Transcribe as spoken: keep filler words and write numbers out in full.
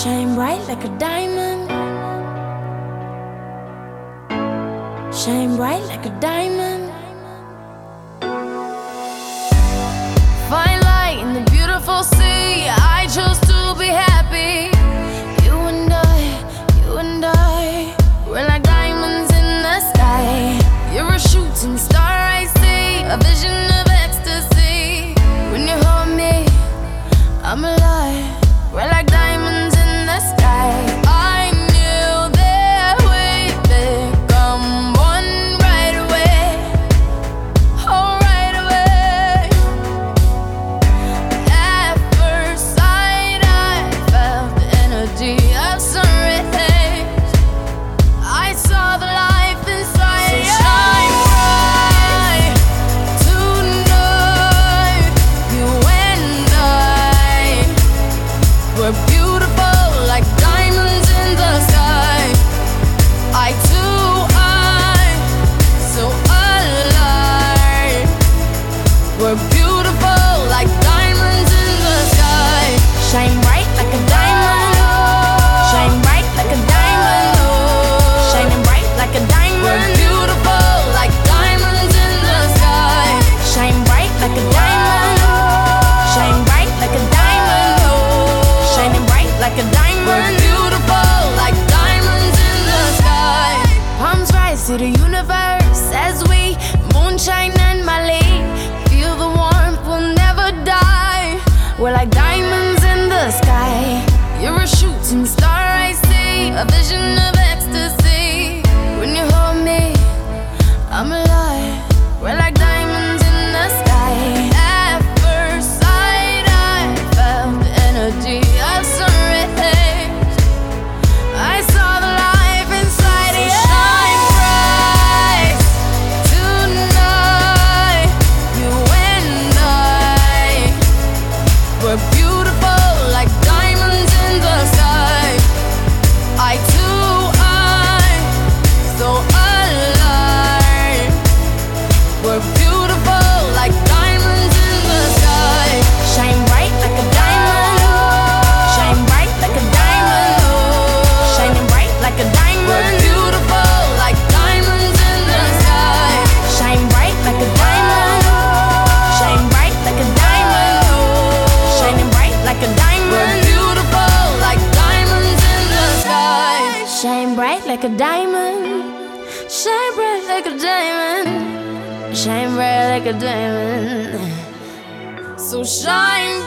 Shine bright like a diamond. Shine bright like a diamond. Fine light in the beautiful sea. I chose to be happy. You and I, you and I, we're like diamonds in the sky. You're a shooting star, I see, a vision of ecstasy. When you hold me, I'm alive. We're like diamonds in the sky. I knew that we'd become one right away. Oh, right away. At first sight, I felt the energy of sun rays. I saw the life inside. So shine bright tonight. You and I, we're beautiful like diamonds in the sky. I too, I'm so alive. We're beautiful like diamonds in the sky. Shine bright like a diamond. Shine bright like a diamond. Shining bright like a diamond. We're beautiful like diamonds in the sky. Shine bright like a diamond. Shine bright like a diamond. Shining bright like a diamond. We're beautiful like diamonds in the sky. Palms rise to the universe as we moonshine and Mali. Feel the warmth, we'll never die. We're like diamonds in the sky. You're a shooting star, I see, a vision of ecstasy. When you hold me, I'm alive. We're like diamonds in the sky. At first sight, I felt the energy of sun rays. I saw the life inside you. So shine bright tonight. You and I, we're beautiful like diamonds in the sky. I too, I'm so alive. We're beautiful like diamonds in the sky. Shine bright like a diamond. Shine bright like a diamond. Shining bright like a diamond. We're beautiful like diamonds in the sky. Shine bright like a diamond. Shine bright like a diamond. Shining bright like a diamond. We're beautiful like diamonds in the sky. Shine bright like a diamond. Shine bright like a diamond. Shine bright like a diamond. So shine